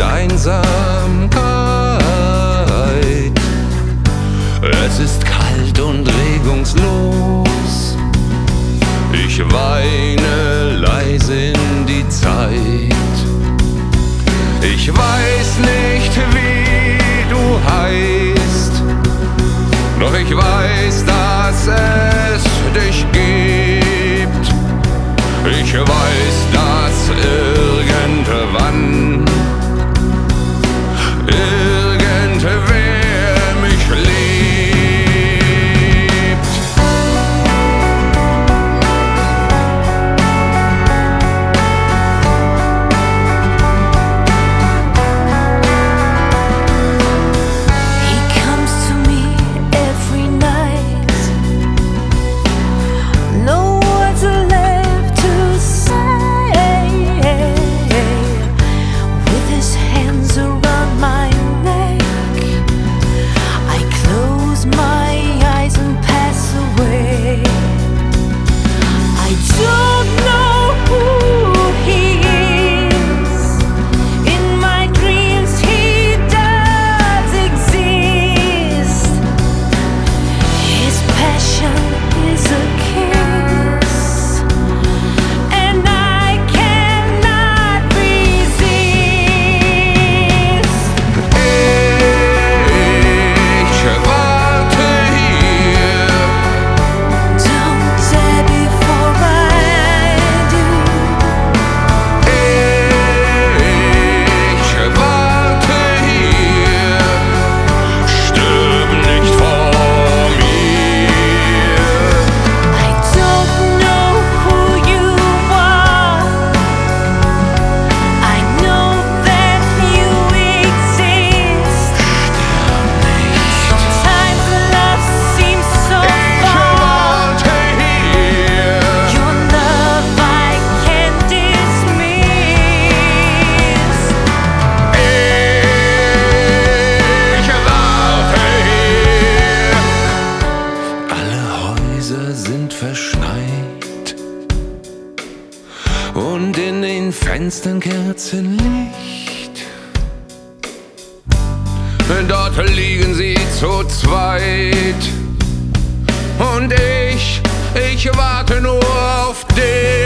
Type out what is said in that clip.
Einsamkeit. Es ist kalt und regungslos. Ich weine leise in die Zeit. Ich weiß nicht, wie du heißt, doch ich weiß, dass es dich gibt. Ich weiß, dass irgendwann irgendwer mich liebt. He comes to me every night. No words are left to say. With his hands around my neck, I close my eyes and pass away. I don't know who he is. In my dreams he does exist. His passion is a kiss, and I cannot resist. Ich warte hier. Don't say before I do. Ich warte hier. Stirb nicht vor mir. I don't know who you are. I know that you exist. Sometimes love seems so far. Warte hier. Your love I can't dismiss. Ich warte hier. Alle Häuser sind verschneit und in den Fenstern Kerzenlicht. Dort liegen sie zu zweit und ich warte nur auf dich.